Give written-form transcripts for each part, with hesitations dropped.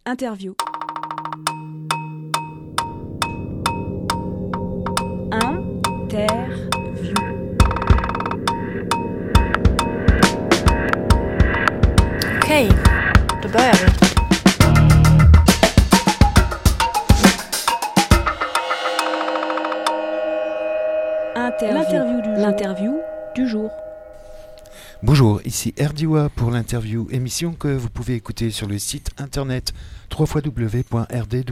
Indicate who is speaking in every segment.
Speaker 1: Interview. Interview.
Speaker 2: Okej, då börjar vi.
Speaker 1: L'interview du jour.
Speaker 3: Bonjour, ici RDIWA pour l'interview, émission que vous pouvez écouter sur le site internet www.rdwa.fr.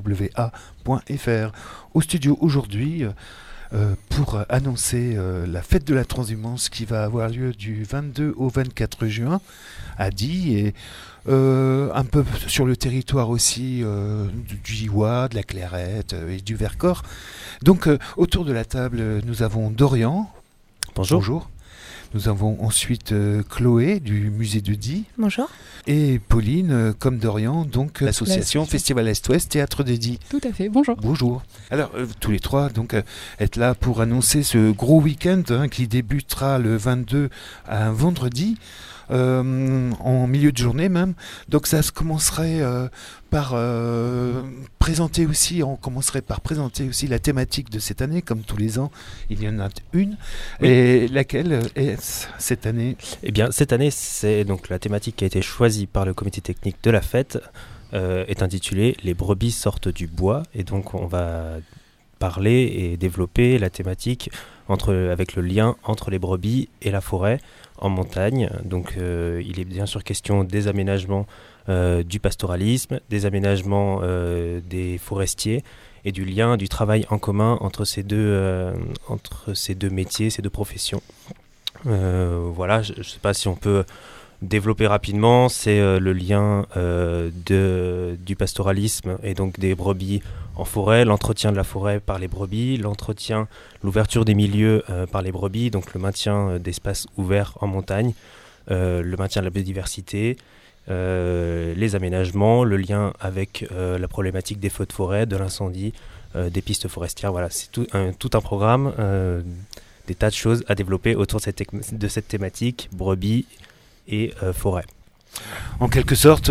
Speaker 3: Au studio aujourd'hui pour annoncer la fête de la transhumance qui va avoir lieu du 22 au 24 juin à Die et un peu sur le territoire aussi du Diois, de la Clairette et du Vercors. Donc autour de la table nous avons Dorian. Bonjour. Nous avons ensuite Chloé du musée de Die.
Speaker 2: Bonjour.
Speaker 3: Et Pauline, comme Dorian, donc l'association Festival Est-Ouest Théâtre de Die.
Speaker 4: Tout à fait, bonjour.
Speaker 3: Bonjour. Alors, tous les trois, donc, êtes là pour annoncer ce gros week-end qui débutera le 22 à un vendredi, en milieu de journée même. Donc, ça se commencerait par présenter aussi, la thématique de cette année, comme tous les ans, il y en a une. Oui. Et laquelle est cette année ?
Speaker 5: Eh bien, cette année, c'est donc la thématique qui a été choisie par le comité technique de la fête, est intitulée « Les brebis sortent du bois ». Et donc, on va parler et développer la thématique avec le lien entre les brebis et la forêt en montagne. Donc, il est bien sûr question des aménagements du pastoralisme, des aménagements des forestiers et du lien, du travail en commun entre ces deux métiers, ces deux professions. Voilà, je ne sais pas si on peut développer rapidement, c'est le lien du pastoralisme et donc des brebis en forêt, l'entretien de la forêt par les brebis, l'ouverture des milieux par les brebis, donc le maintien d'espaces ouverts en montagne, le maintien de la biodiversité, les aménagements, le lien avec la problématique des feux de forêt, de l'incendie, des pistes forestières. Voilà, c'est tout un programme, des tas de choses à développer autour de cette thématique, brebis et forêt.
Speaker 3: En quelque sorte,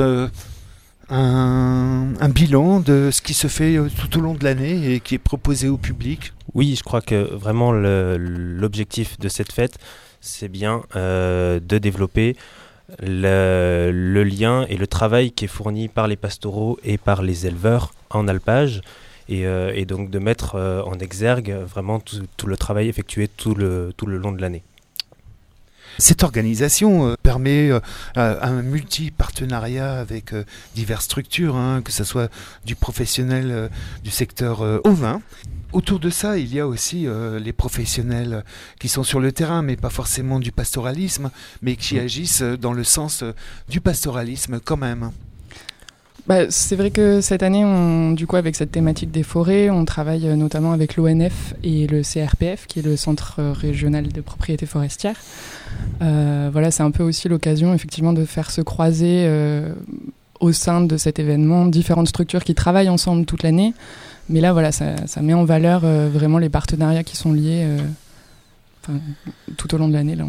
Speaker 3: un bilan de ce qui se fait tout au long de l'année et qui est proposé au public.
Speaker 5: Oui, je crois que vraiment l'objectif de cette fête, c'est bien de développer le lien et le travail qui est fourni par les pastoraux et par les éleveurs en alpage et donc de mettre en exergue vraiment tout le travail effectué tout le long de l'année.
Speaker 3: Cette organisation permet un multi-partenariat avec diverses structures, que ce soit du professionnel du secteur ovin. Autour de ça, il y a aussi les professionnels qui sont sur le terrain, mais pas forcément du pastoralisme, mais qui agissent dans le sens du pastoralisme quand même.
Speaker 4: C'est vrai que cette année, avec cette thématique des forêts, on travaille notamment avec l'ONF et le CRPF, qui est le Centre régional de propriété forestière. C'est un peu aussi l'occasion effectivement de faire se croiser au sein de cet événement différentes structures qui travaillent ensemble toute l'année. Mais là, ça met en valeur vraiment les partenariats qui sont liés tout au long de l'année. Là,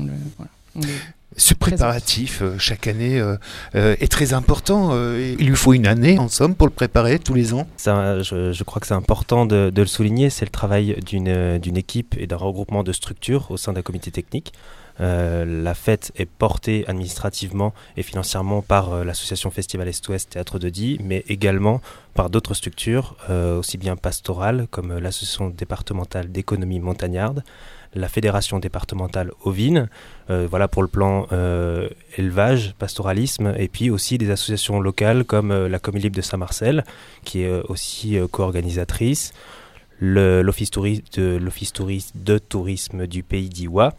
Speaker 3: Ce préparatif, chaque année, est très important. Il lui faut une année, en somme, pour le préparer tous les ans.
Speaker 5: Ça, je crois que c'est important de le souligner. C'est le travail d'une équipe et d'un regroupement de structures au sein d'un comité technique. La fête est portée administrativement et financièrement par l'association Festival Est-Ouest Théâtre de Die, mais également par d'autres structures, aussi bien pastorales comme l'association départementale d'économie montagnarde, la fédération départementale ovine, pour le plan élevage, pastoralisme, et puis aussi des associations locales comme la Commune Libre de Saint-Marcel, qui est aussi co-organisatrice, l'Office de tourisme du pays d'Iwa,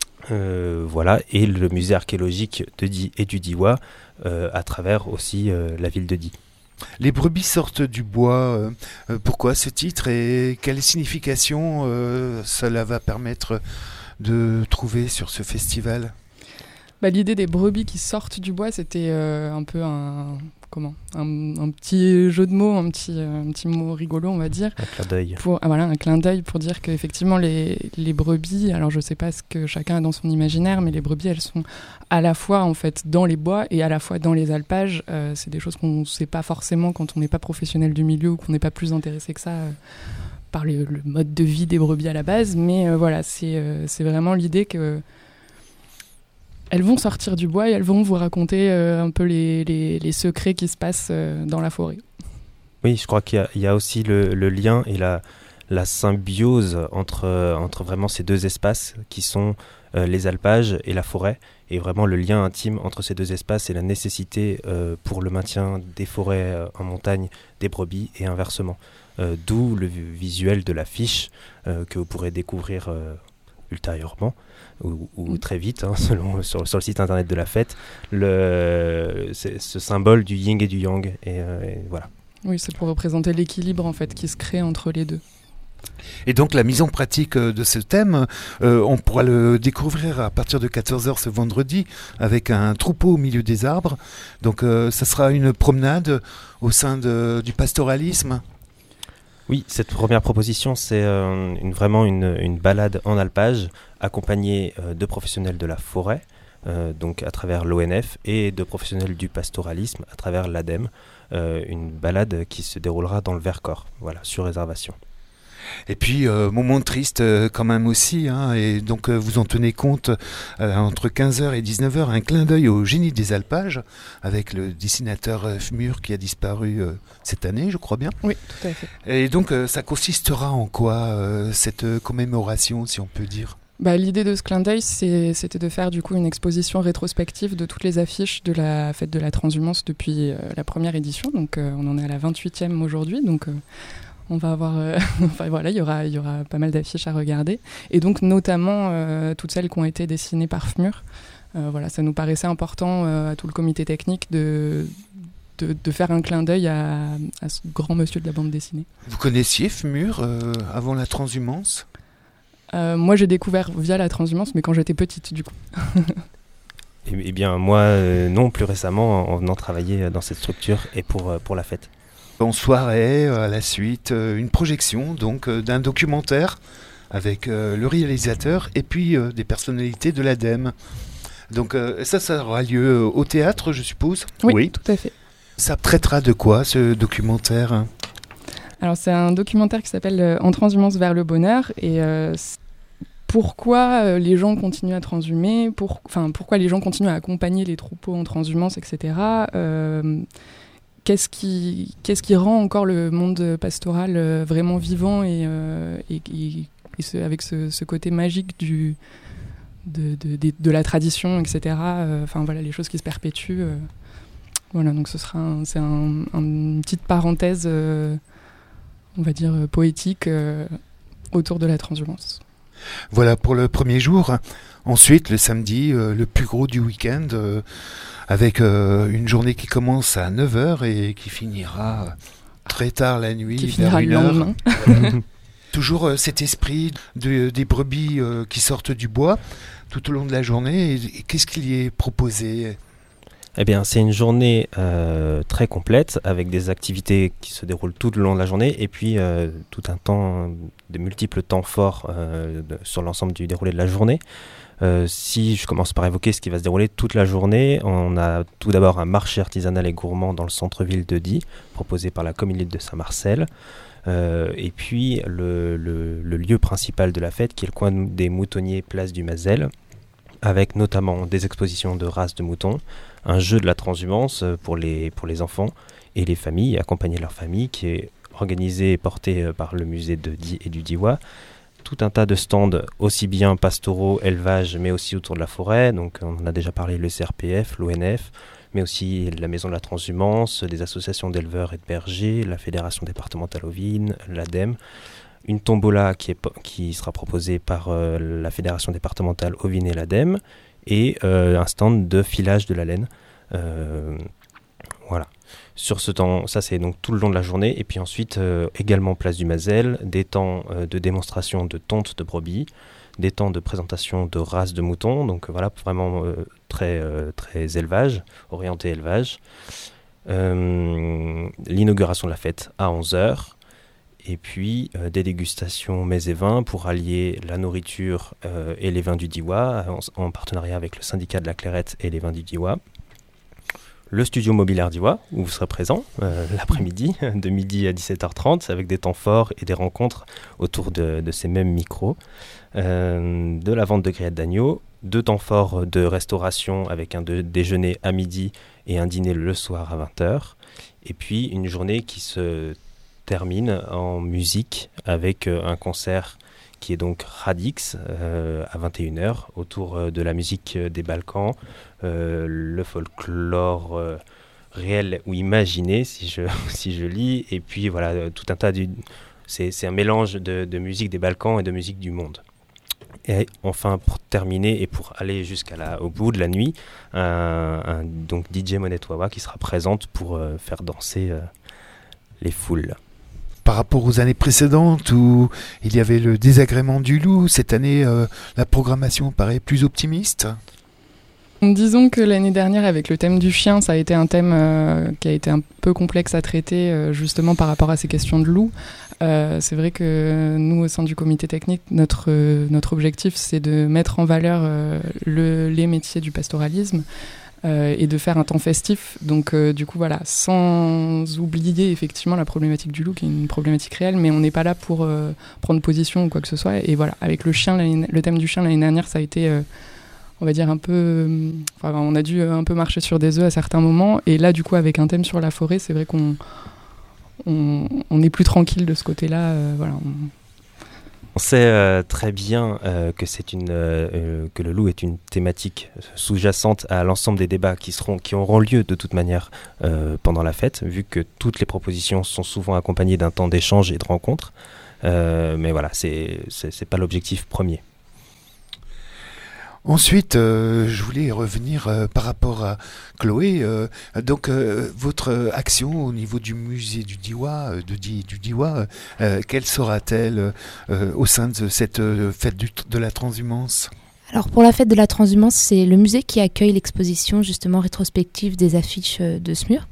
Speaker 5: et le musée archéologique de Die et du Diois à travers aussi la ville de Die.
Speaker 3: Les brebis sortent du bois, pourquoi ce titre et quelle signification cela va permettre de trouver sur ce festival ?
Speaker 4: L'idée des brebis qui sortent du bois, c'était un peu un petit jeu de mots, un petit mot rigolo, on va dire.
Speaker 5: Un clin d'œil.
Speaker 4: Un clin d'œil pour dire qu'effectivement, les brebis, alors je ne sais pas ce que chacun a dans son imaginaire, mais les brebis, elles sont à la fois en fait dans les bois et à la fois dans les alpages. C'est des choses qu'on ne sait pas forcément quand on n'est pas professionnel du milieu ou qu'on n'est pas plus intéressé que ça par le mode de vie des brebis à la base. Mais voilà, c'est vraiment l'idée que elles vont sortir du bois et elles vont vous raconter un peu les secrets qui se passent dans la forêt.
Speaker 5: Oui, je crois qu'il y a aussi le lien et la symbiose entre vraiment ces deux espaces qui sont les alpages et la forêt, et vraiment le lien intime entre ces deux espaces et la nécessité pour le maintien des forêts en montagne des brebis et inversement. D'où le visuel de l'affiche que vous pourrez découvrir ultérieurement ou très vite, selon sur le site internet de la fête, c'est ce symbole du yin et du yang, et voilà.
Speaker 4: Oui, c'est pour représenter l'équilibre en fait qui se crée entre les deux.
Speaker 3: Et donc la mise en pratique de ce thème, on pourra le découvrir à partir de 14h ce vendredi avec un troupeau au milieu des arbres. Donc ça sera une promenade au sein du pastoralisme.
Speaker 5: Oui, cette première proposition, c'est vraiment une balade en alpage accompagnée de professionnels de la forêt, donc à travers l'ONF, et de professionnels du pastoralisme à travers l'ADEME. Une balade qui se déroulera dans le Vercors, voilà, sur réservation.
Speaker 3: Et puis, moment triste quand même aussi, et donc vous en tenez compte entre 15h et 19h, un clin d'œil au génie des alpages, avec le dessinateur Fmur qui a disparu cette année, je crois bien.
Speaker 4: Oui, tout à fait.
Speaker 3: Et donc, ça consistera en quoi, cette commémoration, si on peut dire ?
Speaker 4: L'idée de ce clin d'œil, c'était de faire du coup une exposition rétrospective de toutes les affiches de la fête de la transhumance depuis la première édition. Donc, on en est à la 28e aujourd'hui, donc... on va avoir, il y aura pas mal d'affiches à regarder, et donc notamment toutes celles qui ont été dessinées par Fmur. Ça nous paraissait important à tout le comité technique de faire un clin d'œil à ce grand monsieur de la bande dessinée.
Speaker 3: Vous connaissiez Fmur avant la transhumance ?
Speaker 4: Moi, j'ai découvert via la transhumance, mais quand j'étais petite, du coup.
Speaker 5: Eh bien, moi, non, plus récemment, en venant travailler dans cette structure et pour la fête.
Speaker 3: En soirée, à la suite, une projection donc d'un documentaire avec le réalisateur et puis des personnalités de l'ADEME. Donc ça aura lieu au théâtre, je suppose ?
Speaker 4: Oui, tout à fait.
Speaker 3: Ça traitera de quoi, ce documentaire ?
Speaker 4: Alors, c'est un documentaire qui s'appelle « En transhumance vers le bonheur » et pourquoi les gens continuent à transhumer, pourquoi les gens continuent à accompagner les troupeaux en transhumance, etc. Qu'est-ce qui rend encore le monde pastoral vraiment vivant et avec ce côté magique de la tradition, etc. Les choses qui se perpétuent. Donc c'est une petite parenthèse, on va dire poétique, autour de la transhumance.
Speaker 3: Voilà pour le premier jour. Ensuite, le samedi, le plus gros du week-end, avec une journée qui commence à 9h et qui finira très tard la nuit,
Speaker 4: qui finira le lendemain.
Speaker 3: Toujours cet esprit des brebis qui sortent du bois tout au long de la journée. Et qu'est-ce qu'il y est proposé ?
Speaker 5: Eh bien, c'est une journée très complète avec des activités qui se déroulent tout le long de la journée et puis tout un temps, de multiples temps forts sur l'ensemble du déroulé de la journée. Si je commence par évoquer ce qui va se dérouler toute la journée, on a tout d'abord un marché artisanal et gourmand dans le centre-ville de Die, proposé par la communauté de Saint-Marcel. Et puis le lieu principal de la fête, qui est le coin des moutonniers, place du Mazel, avec notamment des expositions de races de moutons, un jeu de la transhumance pour les enfants et les familles, accompagner leurs familles, qui est organisé et porté par le musée de Die et du Diois. Tout un tas de stands, aussi bien pastoraux, élevage, mais aussi autour de la forêt. Donc on en a déjà parlé, le CRPF, l'ONF, mais aussi la Maison de la Transhumance, des associations d'éleveurs et de bergers, la Fédération départementale ovine, l'ADEME. Une tombola qui sera proposée par la Fédération départementale ovine et l'ADEME, et un stand de filage de la laine. Voilà. Sur ce temps, ça c'est donc tout le long de la journée, et puis ensuite également place du Mazel, des temps de démonstration de tonte de brebis, des temps de présentation de races de moutons, donc voilà, vraiment très élevage, orienté élevage. l'inauguration de la fête à 11h, et puis des dégustations mets et vins pour allier la nourriture et les vins du Diois, en partenariat avec le syndicat de la Clairette et les vins du Diois. Le studio mobilier Diois, où vous serez présent l'après-midi, de midi à 17h30, avec des temps forts et des rencontres autour de ces mêmes micros. De la vente de grillettes d'agneau, 2 temps forts de restauration avec un déjeuner à midi et un dîner le soir à 20h. Et puis une journée qui se termine en musique avec un concert qui est donc Radix à 21h autour de la musique des Balkans, le folklore réel ou imaginé si je lis, et puis voilà tout un tas c'est un mélange de musique des Balkans et de musique du monde. Et enfin, pour terminer et pour aller au bout de la nuit, donc DJ Monette Wawa qui sera présente pour faire danser les foules.
Speaker 3: Par rapport aux années précédentes où il y avait le désagrément du loup, cette année, la programmation paraît plus optimiste.
Speaker 4: Disons que l'année dernière, avec le thème du chien, ça a été un thème qui a été un peu complexe à traiter, justement par rapport à ces questions de loup. C'est vrai que nous, au sein du comité technique, notre objectif, c'est de mettre en valeur les métiers du pastoralisme et de faire un temps festif. Donc, du coup, voilà, sans oublier effectivement la problématique du loup, qui est une problématique réelle, mais on n'est pas là pour prendre position ou quoi que ce soit. Et voilà, avec le chien, le thème du chien l'année dernière, ça a été... on va dire un peu... on a dû un peu marcher sur des œufs à certains moments. Et là, du coup, avec un thème sur la forêt, c'est vrai qu'on est plus tranquille de ce côté-là.
Speaker 5: On sait très bien que le loup est une thématique sous-jacente à l'ensemble des débats qui auront lieu de toute manière pendant la fête, vu que toutes les propositions sont souvent accompagnées d'un temps d'échange et de rencontre. Mais voilà, c'est pas l'objectif premier.
Speaker 3: Ensuite, je voulais revenir par rapport à Chloé. Donc, votre action au niveau du musée du Diois, quelle sera-t-elle au sein de cette fête de la transhumance ?
Speaker 6: Alors, pour la fête de la transhumance, c'est le musée qui accueille l'exposition justement rétrospective des affiches de SMUR.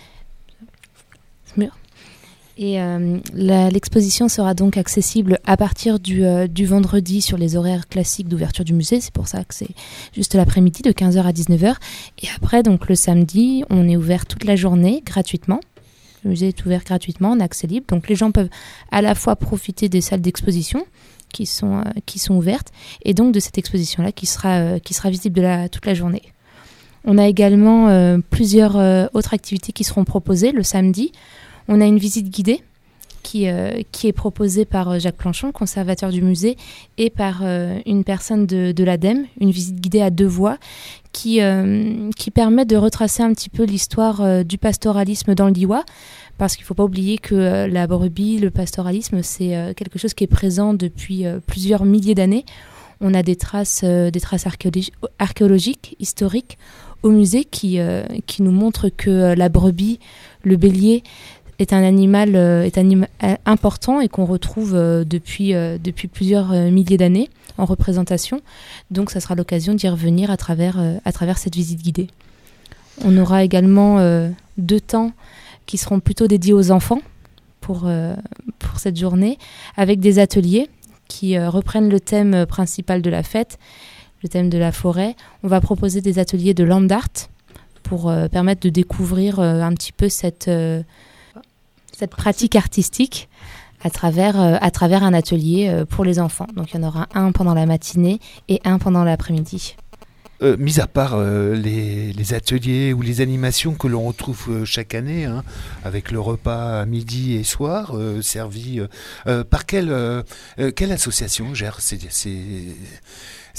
Speaker 6: Et l'exposition sera donc accessible à partir du vendredi sur les horaires classiques d'ouverture du musée. C'est pour ça que c'est juste l'après-midi de 15h à 19h. Et après, donc le samedi, on est ouvert toute la journée gratuitement. Le musée est ouvert gratuitement en accès libre. Donc les gens peuvent à la fois profiter des salles d'exposition qui sont ouvertes et donc de cette exposition-là qui sera visible toute la journée. On a également plusieurs autres activités qui seront proposées le samedi. On a une visite guidée qui est proposée par Jacques Planchon, conservateur du musée, et par une personne de l'ADEME, une visite guidée à 2 voix, qui permet de retracer un petit peu l'histoire du pastoralisme dans le Diois, parce qu'il ne faut pas oublier que la brebis, le pastoralisme, c'est quelque chose qui est présent depuis plusieurs milliers d'années. On a des traces archéologiques, historiques, au musée qui nous montrent que la brebis, le bélier, est un animal important et qu'on retrouve depuis plusieurs milliers d'années en représentation. Donc ça sera l'occasion d'y revenir à travers cette visite guidée. On aura également 2 temps qui seront plutôt dédiés aux enfants pour cette journée, avec des ateliers qui reprennent le thème principal de la fête, le thème de la forêt. On va proposer des ateliers de land art pour permettre de découvrir un petit peu cette pratique artistique à travers un atelier pour les enfants. Donc il y en aura un pendant la matinée et un pendant l'après-midi.
Speaker 3: Mis à part les ateliers ou les animations que l'on retrouve chaque année, avec le repas à midi et soir servi, par quelle association gère ces repas ?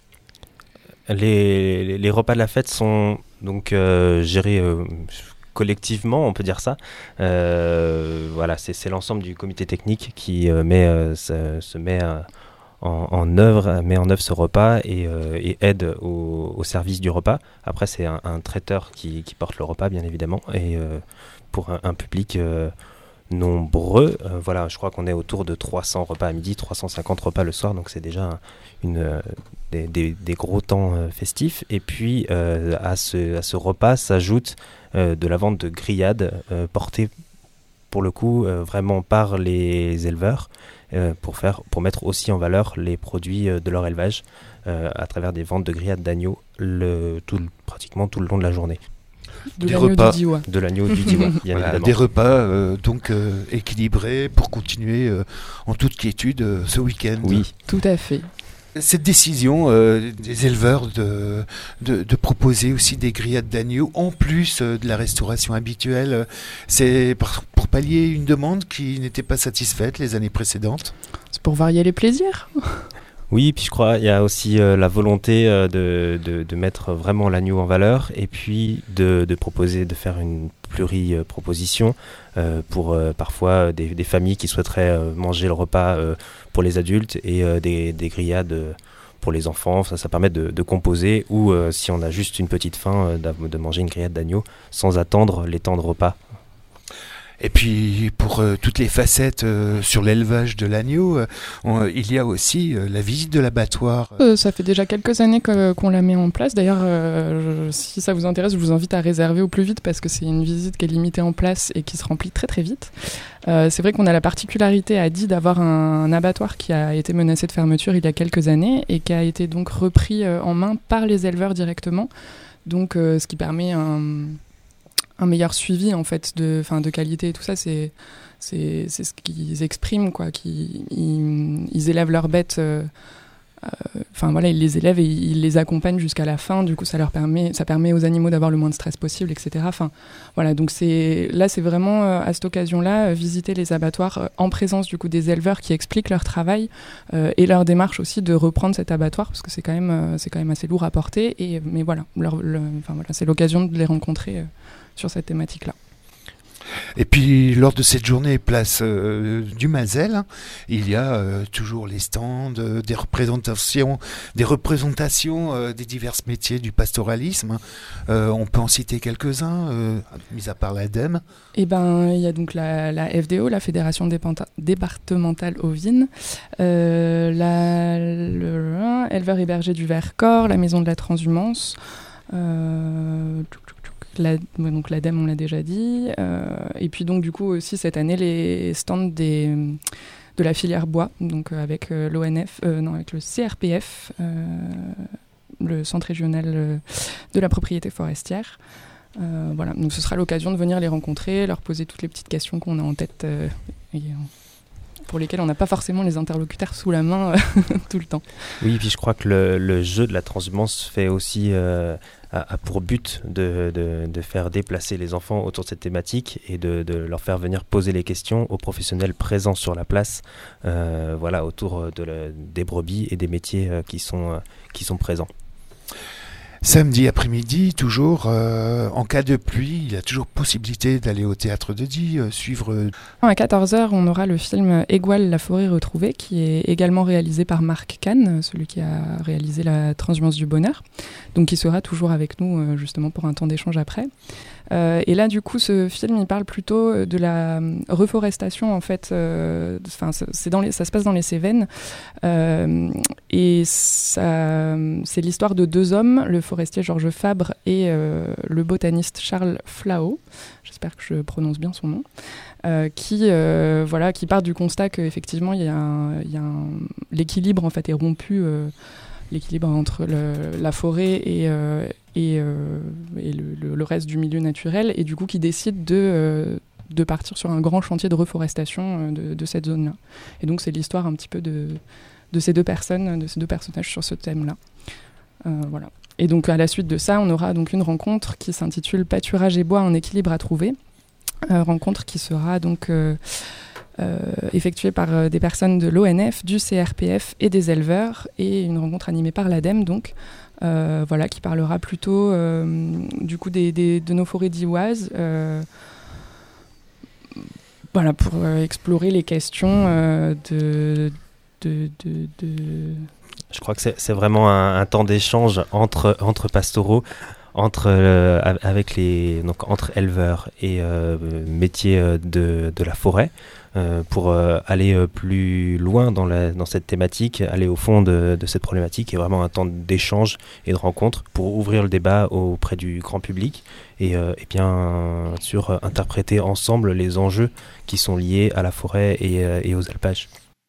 Speaker 5: Les repas de la fête sont donc gérés collectivement, on peut dire ça. Voilà, c'est l'ensemble du comité technique qui se met en œuvre ce repas et aide au service du repas. Après, c'est un traiteur qui porte le repas, bien évidemment, et pour un public nombreux. Voilà, je crois qu'on est autour de 300 repas à midi, 350 repas le soir, donc c'est déjà des gros temps festifs. Et puis à ce repas s'ajoute de la vente de grillades portée pour le coup vraiment par les éleveurs pour mettre aussi en valeur les produits de leur élevage à travers des ventes de grillades d'agneau pratiquement tout le long de la journée.
Speaker 3: Des repas
Speaker 5: de l'agneau du Diois, bien
Speaker 3: voilà,
Speaker 5: évidemment.
Speaker 3: des repas équilibrés pour continuer en toute quiétude ce week-end.
Speaker 5: Oui,
Speaker 4: Tout à fait.
Speaker 3: Cette décision des éleveurs de proposer aussi des grillades d'agneau en plus de la restauration habituelle, c'est pour pallier une demande qui n'était pas satisfaite les années précédentes.
Speaker 4: C'est pour varier les plaisirs.
Speaker 5: oui, puis je crois qu'il y a aussi la volonté de mettre vraiment l'agneau en valeur et puis de proposer, de faire une pluri-proposition pour parfois des familles qui souhaiteraient manger le repas pour les adultes et des grillades pour les enfants. Ça permet de composer ou si on a juste une petite faim de manger une grillade d'agneau sans attendre les temps de repas.
Speaker 3: Et puis pour toutes les facettes sur l'élevage de l'agneau, il y a aussi la visite de l'abattoir.
Speaker 4: Ça fait déjà quelques années qu'on la met en place. D'ailleurs, si ça vous intéresse, je vous invite à réserver au plus vite parce que c'est une visite qui est limitée en place et qui se remplit très très vite. C'est vrai qu'on a la particularité à Die d'avoir un abattoir qui a été menacé de fermeture il y a quelques années et qui a été donc repris en main par les éleveurs directement. Donc ce qui permet un meilleur suivi en fait de qualité et tout ça, c'est ce qu'ils expriment quoi, ils élèvent leurs bêtes, voilà, ils les élèvent et ils les accompagnent jusqu'à la fin. Du coup, ça permet aux animaux d'avoir le moins de stress possible, etc. Enfin, voilà, donc c'est vraiment à cette occasion-là visiter les abattoirs en présence du coup des éleveurs qui expliquent leur travail et leur démarche aussi de reprendre cet abattoir parce que c'est quand même assez lourd à porter. Mais voilà, c'est l'occasion de les rencontrer sur cette thématique-là.
Speaker 3: Et puis lors de cette journée place du Mazel, il y a toujours les stands, des représentations des divers métiers du pastoralisme. On peut en citer quelques-uns, mis à part l'ADEME.
Speaker 4: Eh ben, il y a donc la FDO, la Fédération départementale ovine, éleveurs et bergers du Vercors, la Maison de la Transhumance. Donc l'ADEME, on l'a déjà dit. Et puis donc du coup aussi cette année les stands de la filière bois, donc avec l'ONF, avec le CRPF, le Centre régional de la propriété forestière. Voilà, donc ce sera l'occasion de venir les rencontrer, leur poser toutes les petites questions qu'on a en tête pour lesquelles on n'a pas forcément les interlocuteurs sous la main tout le temps. Oui,
Speaker 5: et puis je crois que le jeu de la transhumance fait aussi a pour but de faire déplacer les enfants autour de cette thématique et de leur faire venir poser les questions aux professionnels présents sur la place, autour des brebis et des métiers qui sont présents.
Speaker 3: Samedi après-midi, toujours, en cas de pluie, il y a toujours possibilité d'aller au théâtre de Die, suivre...
Speaker 4: À 14h, on aura le film Égual, la forêt retrouvée, qui est également réalisé par Marc Kahn, celui qui a réalisé La transhumance du bonheur, donc qui sera toujours avec nous justement pour un temps d'échange après. Et là, du coup, ce film, il parle plutôt de la reforestation, en fait. Ça se passe dans les Cévennes. Et c'est l'histoire de deux hommes, le forestier Georges Fabre et le botaniste Charles Flao. J'espère que je prononce bien son nom. Qui part du constat qu'effectivement, l'équilibre en fait, est rompu. L'équilibre entre la forêt et le reste du milieu naturel, et du coup qui décide de partir sur un grand chantier de reforestation de cette zone-là. Et donc c'est l'histoire un petit peu de ces deux personnes, de ces deux personnages sur ce thème-là. Voilà. Et donc à la suite de ça, on aura donc une rencontre qui s'intitule Pâturage et bois, un équilibre à trouver. Rencontre qui sera donc effectuée par des personnes de l'ONF, du CRPF et des éleveurs, et une rencontre animée par l'ADEME, donc, qui parlera plutôt du coup de nos forêts dioises, pour explorer les questions de...
Speaker 5: Je crois que c'est vraiment un temps d'échange entre pastoraux. entre éleveurs et métiers de la forêt, pour aller plus loin dans cette thématique, aller au fond de cette problématique, et vraiment un temps d'échange et de rencontre pour ouvrir le débat auprès du grand public et bien sûr interpréter ensemble les enjeux qui sont liés à la forêt et aux alpages.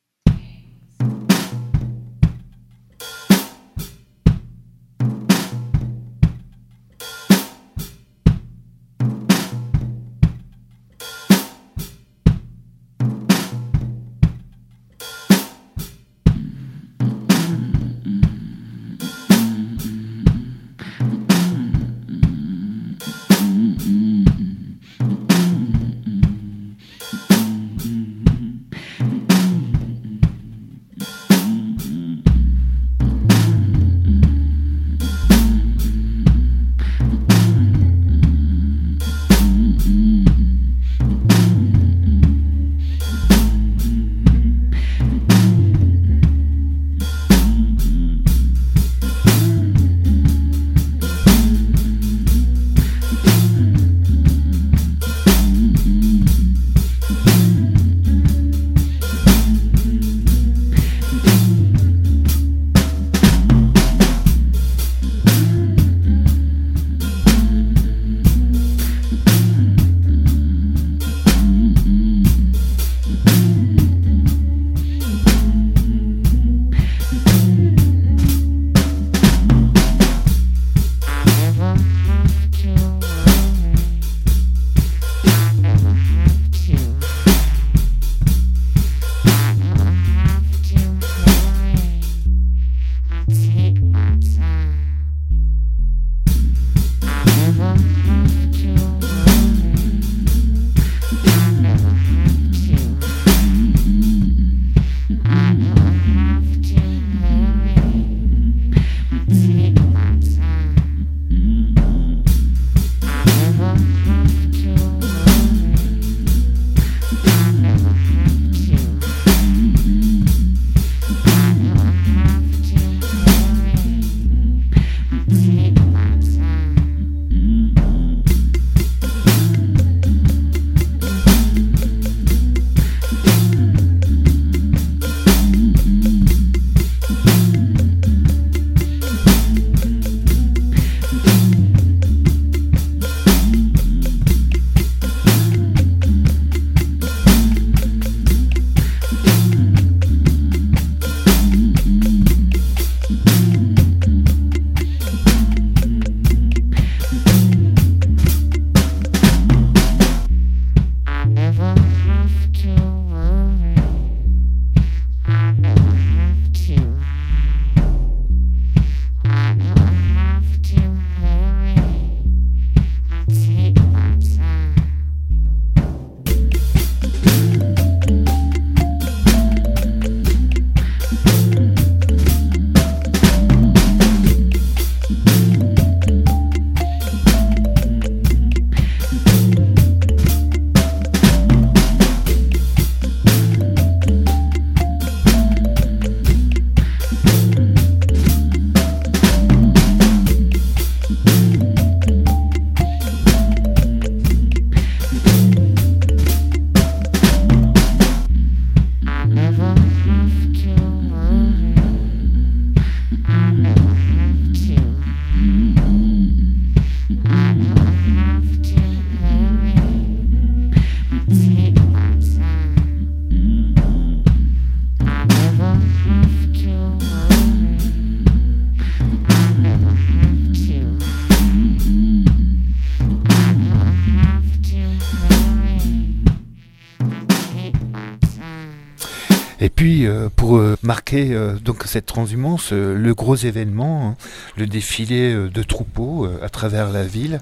Speaker 3: Et puis, pour marquer donc cette transhumance, le gros événement, hein, le défilé de troupeaux à travers la ville.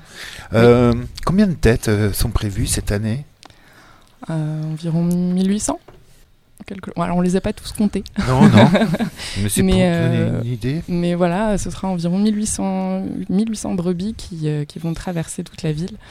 Speaker 3: Combien de têtes sont prévues cette année ?
Speaker 4: Environ 1800. Alors, on les a pas tous comptés.
Speaker 3: Non, mais c'est pour donner une idée.
Speaker 4: Mais voilà, ce sera environ 1800 brebis qui vont traverser toute la ville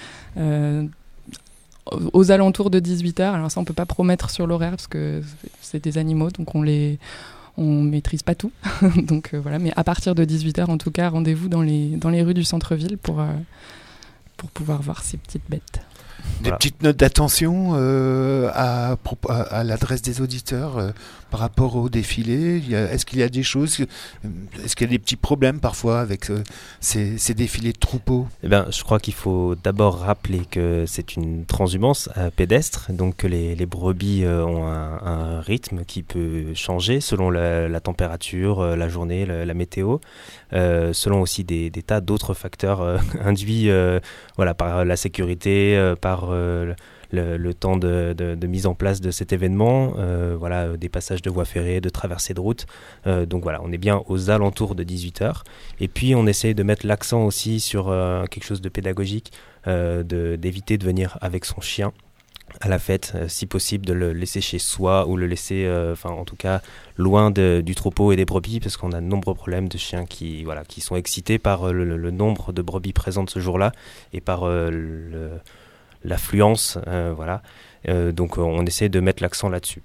Speaker 4: aux alentours de 18h. Alors ça, on peut pas promettre sur l'horaire parce que c'est des animaux, donc on les on maîtrise pas tout. Donc voilà, mais à partir de 18h en tout cas, rendez-vous dans les rues du centre-ville pour pouvoir voir ces petites bêtes.
Speaker 3: Des petites notes d'attention à l'adresse des auditeurs par rapport au défilé. Est-ce qu'il y a des choses, est-ce qu'il y a des petits problèmes parfois avec ces défilés de troupeaux ?
Speaker 5: Eh bien, je crois qu'il faut d'abord rappeler que c'est une transhumance pédestre, donc que les brebis ont un rythme qui peut changer selon la température, la journée, la météo, selon aussi des tas d'autres facteurs induits par la sécurité, par le temps de mise en place de cet événement, des passages de voies ferrées, de traversées de routes. Donc voilà, on est bien aux alentours de 18h. Et puis on essaye de mettre l'accent aussi sur quelque chose de pédagogique, d'éviter de venir avec son chien à la fête, si possible de le laisser chez soi ou le laisser, en tout cas, loin du troupeau et des brebis, parce qu'on a de nombreux problèmes de chiens qui sont excités par le nombre de brebis présentes ce jour-là et par l'affluence, donc on essaie de mettre l'accent là-dessus.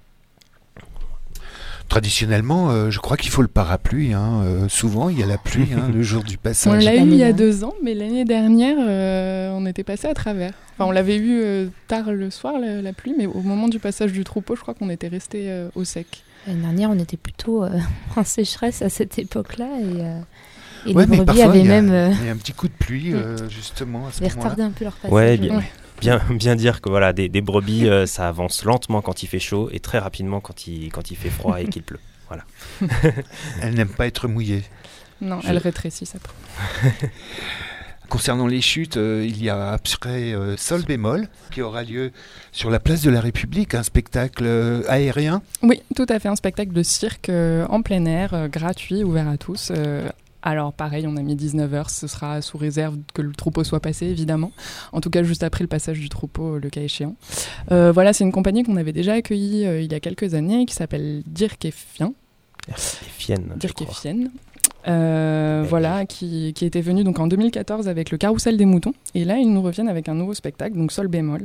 Speaker 3: Traditionnellement, je crois qu'il faut le parapluie. Souvent, il y a la pluie le jour du passage.
Speaker 4: On l'a eu il y a 2 ans, mais l'année dernière, on était passé à travers. Enfin, on l'avait eu tard le soir, la pluie, mais au moment du passage du troupeau, je crois qu'on était resté au sec.
Speaker 6: L'année dernière, on était plutôt en sécheresse à cette époque-là. Et
Speaker 3: ouais,
Speaker 6: les brebis avaient même...
Speaker 3: Il y a un petit coup de pluie, justement, à ce moment-là.
Speaker 6: Retardé un peu leur passage.
Speaker 5: Ouais, bien dire que des brebis, ça avance lentement quand il fait chaud et très rapidement quand il fait froid et qu'il pleut. Voilà.
Speaker 3: Elles n'aiment pas être mouillées.
Speaker 4: Non, elles rétrécissent après.
Speaker 3: Concernant les chutes, il y a après Sol bémol qui aura lieu sur la place de la République, un spectacle aérien.
Speaker 4: Oui, tout à fait, un spectacle de cirque en plein air, gratuit, ouvert à tous. Alors pareil, on a mis 19h, ce sera sous réserve que le troupeau soit passé, évidemment. En tout cas, juste après le passage du troupeau, le cas échéant. C'est une compagnie qu'on avait déjà accueillie il y a quelques années, qui s'appelle Dirk et Fien. Dirk et Fienne. Qui était venu donc en 2014 avec le Carrousel des moutons. Et là, ils nous reviennent avec un nouveau spectacle, donc Sol bémol.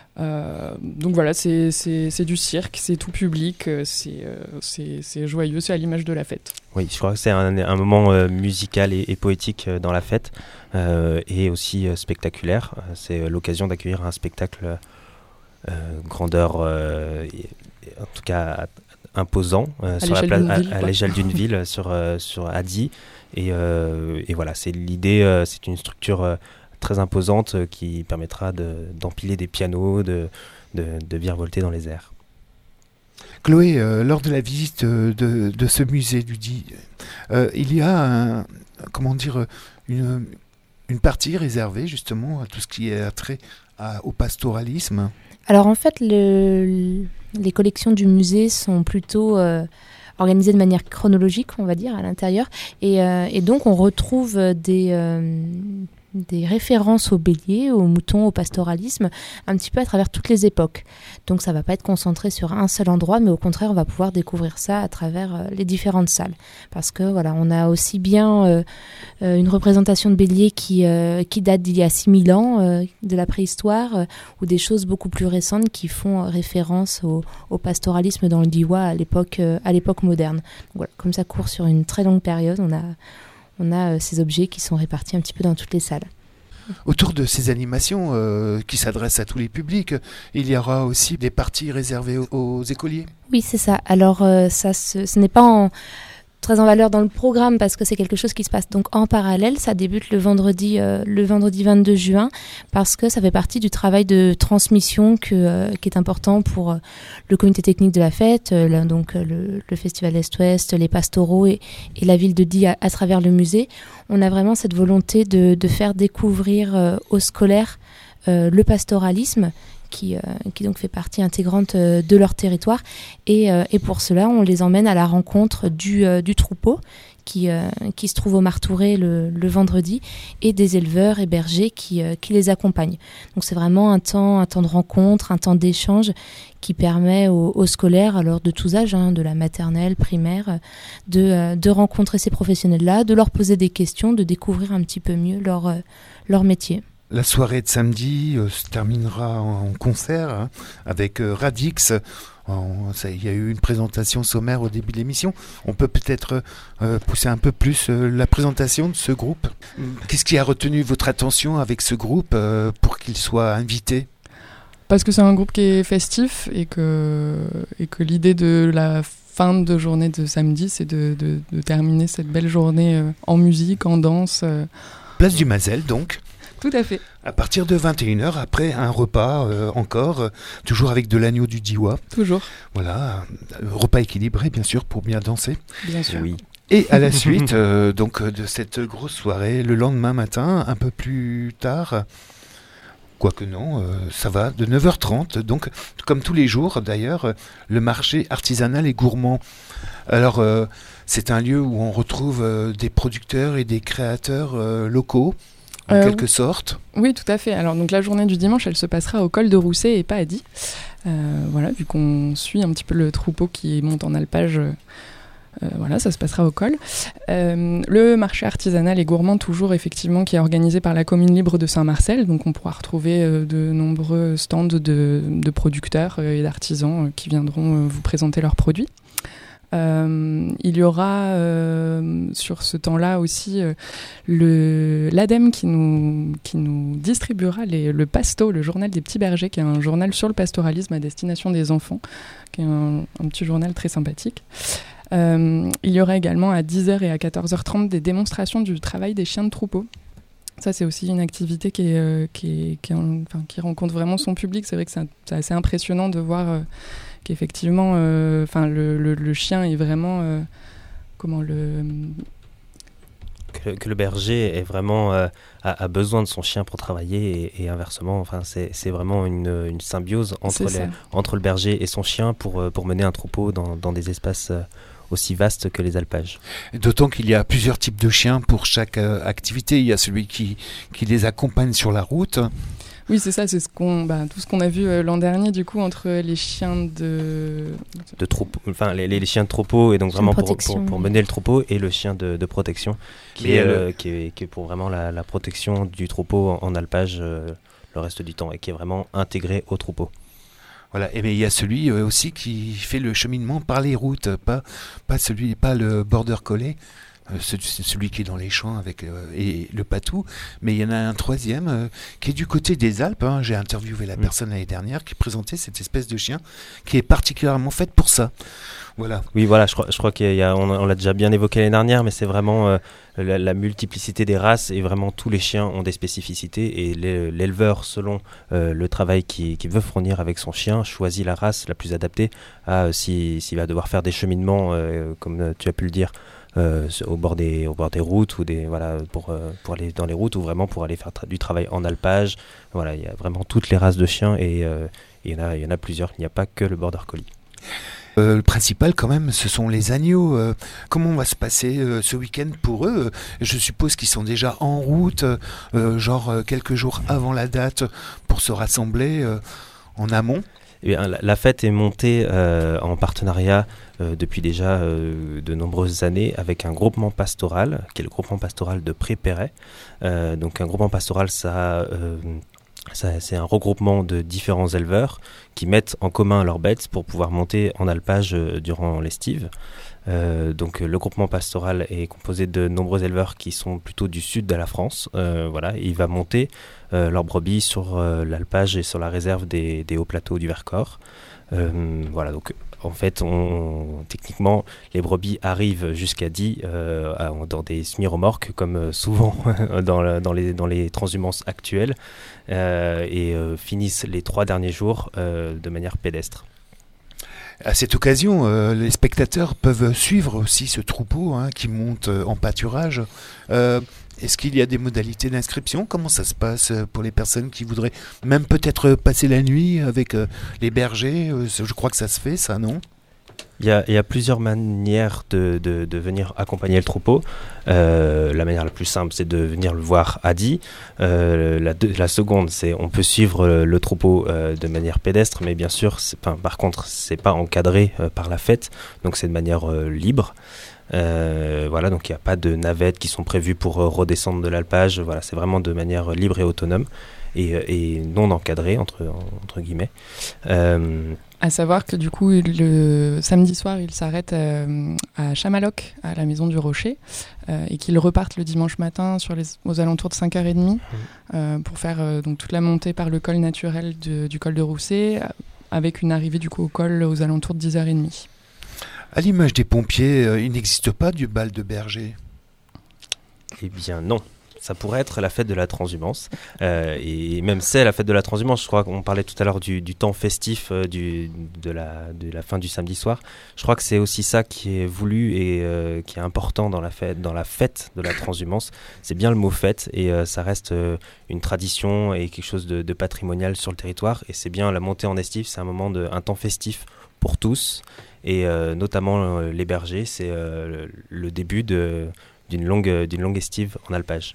Speaker 4: C'est du cirque, c'est tout public, c'est joyeux, c'est à l'image de la fête.
Speaker 5: Oui, je crois que c'est un moment musical et poétique dans la fête, et aussi spectaculaire. C'est l'occasion d'accueillir un spectacle grandeur, en tout cas imposant, sur la place, à l'échelle d'une ville, sur Adi. Et voilà, c'est l'idée, c'est une structure très imposante qui permettra d'empiler des pianos, de virevolter dans les airs.
Speaker 3: Chloé, lors de la visite de ce musée du DI, il y a une partie réservée justement à tout ce qui est trait au pastoralisme.
Speaker 6: Alors en fait, les collections du musée sont plutôt organisées de manière chronologique, on va dire, à l'intérieur. Et donc on retrouve des références au bélier, aux moutons, au pastoralisme, un petit peu à travers toutes les époques. Donc ça ne va pas être concentré sur un seul endroit, mais au contraire, on va pouvoir découvrir ça à travers les différentes salles. Parce que voilà, on a aussi bien une représentation de bélier qui date d'il y a 6000 ans, de la préhistoire, ou des choses beaucoup plus récentes qui font référence au pastoralisme dans le Diois à l'époque moderne. Donc voilà, comme ça court sur une très longue période, on a ces objets qui sont répartis un petit peu dans toutes les salles.
Speaker 3: Autour de ces animations qui s'adressent à tous les publics, il y aura aussi des parties réservées aux écoliers ?
Speaker 6: Oui, c'est ça. Alors, ce n'est pas très en valeur dans le programme parce que c'est quelque chose qui se passe donc en parallèle. Ça débute le vendredi 22 juin parce que ça fait partie du travail de transmission qui est important pour le comité technique de la fête, le festival Est-Ouest, les pastoraux et la ville de Die à travers le musée. On a vraiment cette volonté de faire découvrir aux scolaires le pastoralisme qui donc fait partie intégrante de leur territoire. Et pour cela, on les emmène à la rencontre du troupeau qui se trouve au Martouré le vendredi et des éleveurs et bergers qui les accompagnent. Donc c'est vraiment un temps de rencontre, un temps d'échange qui permet aux scolaires, alors de tous âges, de la maternelle, primaire, de rencontrer ces professionnels-là, de leur poser des questions, de découvrir un petit peu mieux leur métier.
Speaker 3: La soirée de samedi se terminera en concert avec Radix Il y a eu une présentation sommaire au début de l'émission. On peut peut-être pousser un peu plus la présentation de ce groupe. Qu'est-ce qui a retenu votre attention avec ce groupe pour qu'il soit invité ?
Speaker 4: Parce que c'est un groupe qui est festif et que l'idée de la fin de journée de samedi, c'est de terminer cette belle journée en musique, en danse.
Speaker 3: Place du Mazel, donc.
Speaker 4: Tout à fait.
Speaker 3: À partir de 21h, après un repas encore, toujours avec de l'agneau du Diois.
Speaker 4: Toujours.
Speaker 3: Voilà, repas équilibré, bien sûr, pour bien danser.
Speaker 4: Bien sûr.
Speaker 5: Oui.
Speaker 3: Et à la suite donc, de cette grosse soirée, le lendemain matin, un peu plus tard... Quoique non, ça va, de 9h30, donc comme tous les jours d'ailleurs, le marché artisanal et gourmand. Alors c'est un lieu où on retrouve des producteurs et des créateurs locaux, en quelque sorte.
Speaker 4: Oui, tout à fait. Alors donc la journée du dimanche, elle se passera au col de Rousset et pas à Die. Voilà, vu qu'on suit un petit peu le troupeau qui monte en alpage. Voilà, ça se passera au col. Le marché artisanal et gourmand, toujours effectivement, qui est organisé par la commune libre de Saint-Marcel. Donc on pourra retrouver de nombreux stands de producteurs et d'artisans qui viendront vous présenter leurs produits. Il y aura sur ce temps-là aussi l'ADEME qui nous distribuera le Pasto, le journal des petits bergers, qui est un journal sur le pastoralisme à destination des enfants, qui est un petit journal très sympathique. Il y aura également à 10h et à 14h30 des démonstrations du travail des chiens de troupeau. Ça, c'est aussi une activité qui rencontre vraiment son public. C'est vrai que c'est assez impressionnant de voir qu'effectivement, le chien est vraiment...
Speaker 5: Que le berger est vraiment a besoin de son chien pour travailler et inversement. Enfin, c'est vraiment une symbiose entre le berger et son chien pour mener un troupeau dans des espaces aussi vastes que les alpages.
Speaker 3: D'autant qu'il y a plusieurs types de chiens pour chaque activité. Il y a celui qui les accompagne sur la route.
Speaker 4: Oui, c'est ça, c'est tout ce qu'on a vu l'an dernier, du coup, entre les chiens de
Speaker 5: troupeau, enfin les chiens de troupeau, et donc vraiment pour mener le troupeau, et le chien de protection, qui est pour vraiment la protection du troupeau en alpage le reste du temps, et qui est vraiment intégré au troupeau.
Speaker 3: Voilà, et bien il y a celui aussi qui fait le cheminement par les routes, pas le border collie. Celui qui est dans les champs et le patou, mais il y en a un troisième qui est du côté des Alpes. J'ai interviewé la personne l'année dernière qui présentait cette espèce de chien qui est particulièrement faite pour ça. Voilà.
Speaker 5: Oui, voilà, je crois on l'a déjà bien évoqué l'année dernière, mais c'est vraiment la multiplicité des races, et vraiment tous les chiens ont des spécificités, et l'éleveur, selon le travail qu'il veut fournir avec son chien, choisit la race la plus adaptée à s'il va devoir faire des cheminements, comme tu as pu le dire, au bord des routes, ou pour aller dans les routes, ou vraiment pour aller faire du travail en alpage. Voilà, il y a vraiment toutes les races de chiens, et il y en a plusieurs. Il n'y a pas que le border collie.
Speaker 3: Le principal quand même, ce sont les agneaux. Comment va se passer ce week-end pour eux ? Je suppose qu'ils sont déjà en route, quelques jours avant la date, pour se rassembler en amont.
Speaker 5: Eh bien, la fête est montée en partenariat depuis déjà de nombreuses années avec un groupement pastoral, qui est le groupement pastoral de Pré-Perret. Donc un groupement pastoral, c'est un regroupement de différents éleveurs qui mettent en commun leurs bêtes pour pouvoir monter en alpage durant l'estive. Donc le groupement pastoral est composé de nombreux éleveurs qui sont plutôt du sud de la France. Il va monter leurs brebis sur l'alpage et sur la réserve des hauts plateaux du Vercors. Donc en fait, techniquement, les brebis arrivent jusqu'à Die dans des semi-remorques, comme souvent dans les transhumances actuelles, et finissent les 3 derniers jours de manière pédestre.
Speaker 3: À cette occasion, les spectateurs peuvent suivre aussi ce troupeau qui monte en pâturage. Est-ce qu'il y a des modalités d'inscription ? Comment ça se passe pour les personnes qui voudraient même peut-être passer la nuit avec les bergers ? Je crois que ça se fait, ça, non ?
Speaker 5: Il y a plusieurs manières de venir accompagner le troupeau. La manière la plus simple, c'est de venir le voir à Die. La seconde, c'est on peut suivre le troupeau de manière pédestre, mais bien sûr, par contre, c'est pas encadré par la fête, donc c'est de manière libre. Donc il n'y a pas de navettes qui sont prévues pour redescendre de l'alpage. Voilà, c'est vraiment de manière libre et autonome, et non encadrée entre guillemets.
Speaker 4: À savoir que du coup, le samedi soir, ils s'arrêtent à Chamaloc, à la Maison du Rocher, et qu'ils repartent le dimanche matin aux alentours de 5h30 pour faire donc toute la montée par le col naturel du col de Rousset, avec une arrivée du coup au col aux alentours de 10h30.
Speaker 3: À l'image des pompiers, il n'existe pas du bal de berger?
Speaker 5: Eh bien non. Ça pourrait être la fête de la transhumance, et même c'est la fête de la transhumance. Je crois qu'on parlait tout à l'heure du temps festif de la fin du samedi soir. Je crois que c'est aussi ça qui est voulu et qui est important dans la fête de la transhumance. C'est bien le mot fête, et ça reste une tradition et quelque chose de patrimonial sur le territoire. Et c'est bien la montée en estive, c'est un temps festif pour tous, et notamment les bergers. C'est le début d'une longue estive en alpage.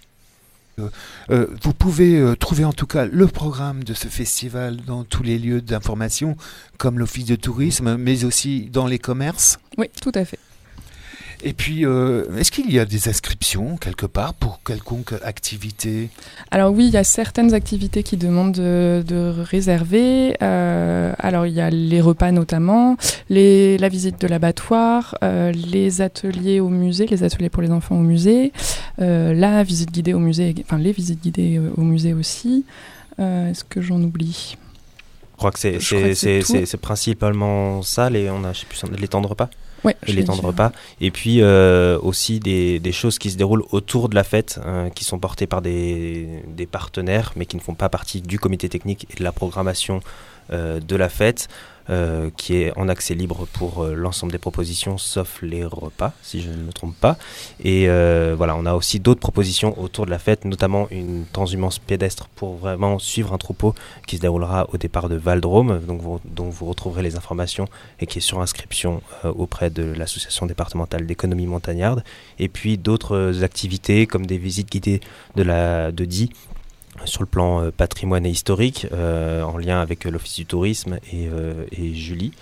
Speaker 3: Vous pouvez trouver en tout cas le programme de ce festival dans tous les lieux d'information, comme l'office de tourisme, mais aussi dans les commerces.
Speaker 4: Oui, tout à fait.
Speaker 3: Et puis, est-ce qu'il y a des inscriptions quelque part pour quelconque activité?
Speaker 4: Alors oui, il y a certaines activités qui demandent de réserver. Alors il y a les repas notamment, la visite de l'abattoir, les ateliers au musée, les ateliers pour les enfants au musée, la visite guidée au musée, enfin les visites guidées au musée aussi. Est-ce que j'en oublie?
Speaker 5: Je crois que c'est principalement ça, je sais plus, les temps de repas.
Speaker 4: Ouais,
Speaker 5: et les temps de repas, et puis aussi des choses qui se déroulent autour de la fête, qui sont portées par des partenaires, mais qui ne font pas partie du comité technique et de la programmation de la fête, qui est en accès libre pour l'ensemble des propositions, sauf les repas, si je ne me trompe pas. Et voilà, on a aussi d'autres propositions autour de la fête, notamment une transhumance pédestre pour vraiment suivre un troupeau qui se déroulera au départ de Val-Drôme, dont vous retrouverez les informations et qui est sur inscription auprès de l'association départementale d'économie montagnarde. Et puis d'autres activités comme des visites guidées de Die, sur le plan patrimoine et historique, en lien avec l'Office du tourisme et Julie.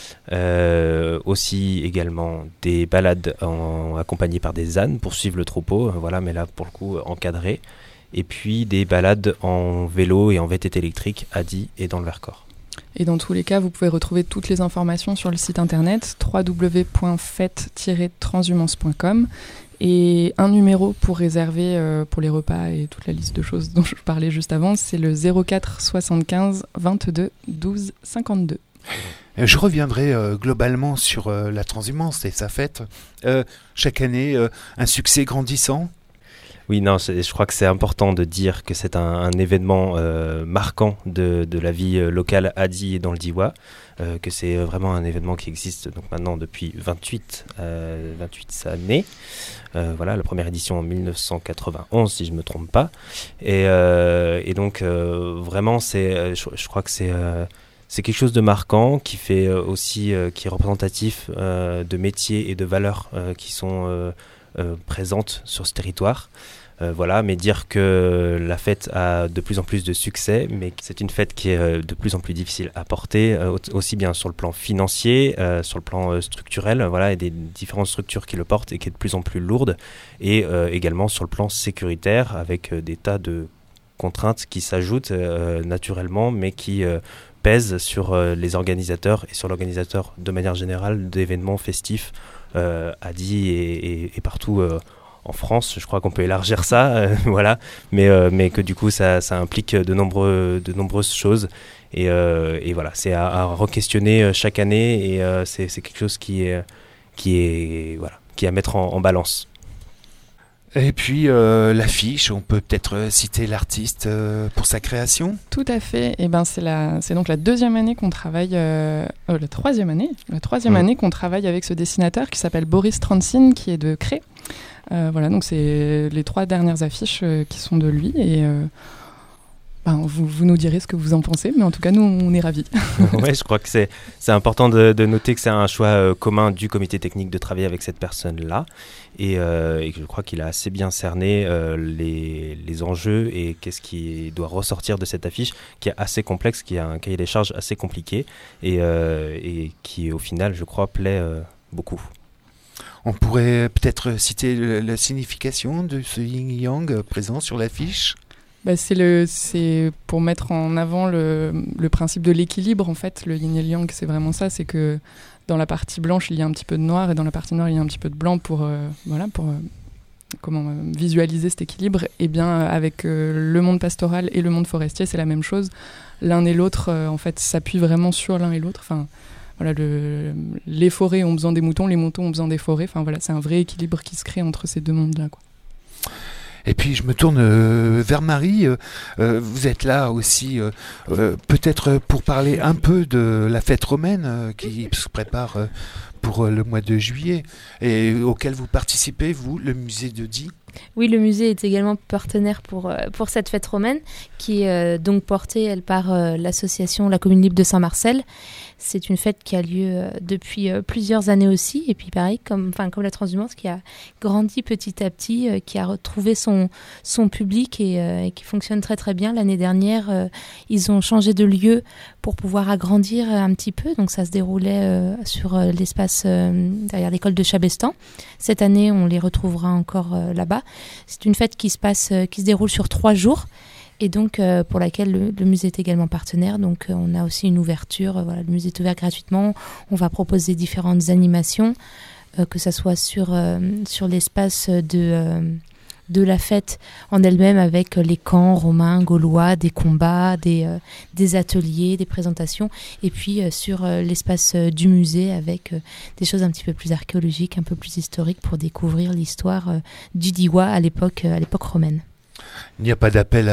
Speaker 5: Aussi également des balades accompagnées par des ânes pour suivre le troupeau, voilà, mais là pour le coup encadrées. Et puis des balades en vélo et en VTT électrique à Die et dans le Vercors.
Speaker 4: Et dans tous les cas, vous pouvez retrouver toutes les informations sur le site internet www.fête-transhumance.com. Et un numéro pour réserver pour les repas et toute la liste de choses dont je parlais juste avant, c'est le 04 75 22 12 52.
Speaker 3: Je reviendrai globalement sur la transhumance et sa fête. Chaque année, un succès grandissant.
Speaker 5: Oui, non, je crois que c'est important de dire que c'est un événement marquant de la vie locale à Die et dans le Diois, que c'est vraiment un événement qui existe donc maintenant depuis 28 années. Voilà, la première édition en 1991, si je ne me trompe pas. Et donc, vraiment, je crois que c'est quelque chose de marquant qui fait aussi, qui est représentatif de métiers et de valeurs qui sont présentes sur ce territoire. Voilà, mais dire que la fête a de plus en plus de succès, mais que c'est une fête qui est de plus en plus difficile à porter, aussi bien sur le plan financier, sur le plan structurel, voilà, et des différentes structures qui le portent et qui est de plus en plus lourde, et également sur le plan sécuritaire, avec des tas de contraintes qui s'ajoutent naturellement, mais qui pèsent sur les organisateurs et sur l'organisateur de manière générale d'événements festifs à Die et partout en France. Je crois qu'on peut élargir ça, voilà, mais que du coup ça implique de nombreuses choses, et voilà, c'est à re-questionner chaque année, et c'est quelque chose qui est à mettre en balance.
Speaker 3: Et puis l'affiche, on peut peut-être citer l'artiste pour sa création.
Speaker 4: Tout à fait. Et ben c'est donc la deuxième année qu'on travaille, la troisième année qu'on travaille avec ce dessinateur qui s'appelle Boris Transin, qui est de Cré. Voilà, donc c'est les 3 dernières affiches qui sont de lui, et vous nous direz ce que vous en pensez, mais en tout cas nous on est ravis.
Speaker 5: Ouais, je crois que c'est important de noter que c'est un choix commun du comité technique de travailler avec cette personne-là, et que je crois qu'il a assez bien cerné les enjeux et qu'est-ce qui doit ressortir de cette affiche, qui est assez complexe, qui a un cahier des charges assez compliqué, et qui au final, je crois, plaît beaucoup.
Speaker 3: On pourrait peut-être citer la signification de ce yin-yang présent sur l'affiche.
Speaker 4: C'est pour mettre en avant le principe de l'équilibre, en fait. Le yin et le yang, c'est vraiment ça. C'est que dans la partie blanche, il y a un petit peu de noir, et dans la partie noire, il y a un petit peu de blanc pour visualiser cet équilibre. Et bien, avec le monde pastoral et le monde forestier, c'est la même chose. L'un et l'autre, en fait, s'appuient vraiment sur l'un et l'autre. Enfin, voilà, les forêts ont besoin des moutons, les moutons ont besoin des forêts. Enfin, voilà, c'est un vrai équilibre qui se crée entre ces deux mondes-là, quoi.
Speaker 3: Et puis je me tourne vers Marie. Vous êtes là aussi, peut-être pour parler un peu de la fête romaine qui se prépare pour le mois de juillet et auquel vous participez, vous, le musée de Die.
Speaker 6: Oui, le musée est également partenaire pour cette fête romaine qui est donc portée par l'association La Commune Libre de Saint-Marcel. C'est une fête qui a lieu depuis plusieurs années aussi, et puis pareil, comme la transhumance, qui a grandi petit à petit, qui a retrouvé son public et qui fonctionne très très bien. L'année dernière, ils ont changé de lieu pour pouvoir agrandir un petit peu, donc ça se déroulait sur l'espace derrière l'école de Chabestan. Cette année, on les retrouvera encore là-bas. C'est une fête qui se déroule sur 3 jours. Et donc, pour laquelle le musée est également partenaire. Donc, on a aussi une ouverture. Le musée est ouvert gratuitement. On va proposer différentes animations, que ce soit sur l'espace de la fête en elle-même, avec les camps romains, gaulois, des combats, des ateliers, des présentations. Et puis, sur l'espace du musée, avec des choses un petit peu plus archéologiques, un peu plus historiques, pour découvrir l'histoire du Diois à l'époque romaine.
Speaker 3: Il n'y a pas d'appel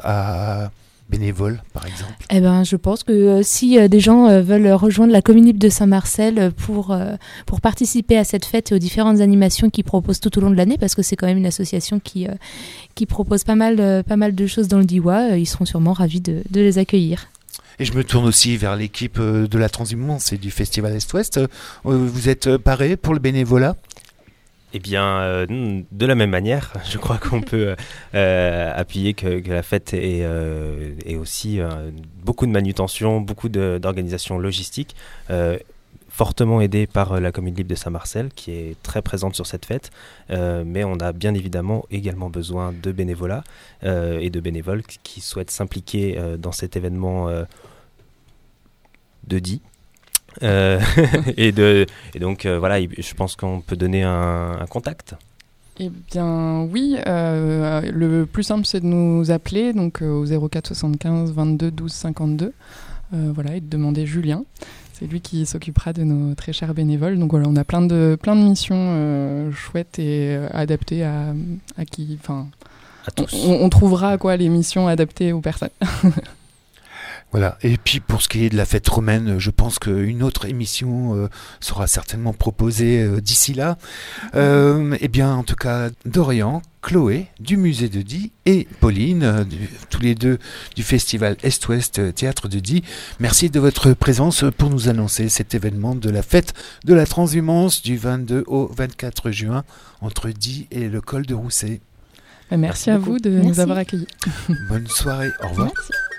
Speaker 3: à bénévoles, par exemple?
Speaker 6: Eh ben, je pense que si des gens veulent rejoindre la Commune Libre de Saint-Marcel pour participer à cette fête et aux différentes animations qu'ils proposent tout au long de l'année, parce que c'est quand même une association qui propose pas mal de choses dans le Diois, ils seront sûrement ravis de les accueillir.
Speaker 3: Et je me tourne aussi vers l'équipe de la transhumance et du Festival Est-Ouest. Vous êtes parés pour le bénévolat?
Speaker 5: Eh bien, de la même manière, je crois qu'on peut appuyer que la fête est aussi beaucoup de manutention, beaucoup d'organisation logistique, fortement aidée par la Commune Libre de Saint-Marcel, qui est très présente sur cette fête. Mais on a bien évidemment également besoin de bénévolat et de bénévoles qui souhaitent s'impliquer dans cet événement de Die. Et donc voilà, je pense qu'on peut donner un contact.
Speaker 4: Eh bien oui, le plus simple c'est de nous appeler donc au 04 75 22 12 52 et de demander Julien. C'est lui qui s'occupera de nos très chers bénévoles. Donc voilà, on a plein de missions chouettes et adaptées à qui,
Speaker 5: à tous.
Speaker 4: On trouvera les missions adaptées aux personnes.
Speaker 3: Voilà. Et puis pour ce qui est de la fête romaine, je pense qu'une autre émission sera certainement proposée d'ici là. Eh bien, en tout cas, Dorian, Chloé du musée de Die et Pauline, tous les deux du festival Est-Ouest Théâtre de Die, merci de votre présence pour nous annoncer cet événement de la fête de la transhumance du 22 au 24 juin entre Die et le col de Rousset.
Speaker 4: Merci à vous de nous avoir accueillis.
Speaker 3: Bonne soirée, au revoir.
Speaker 6: Merci.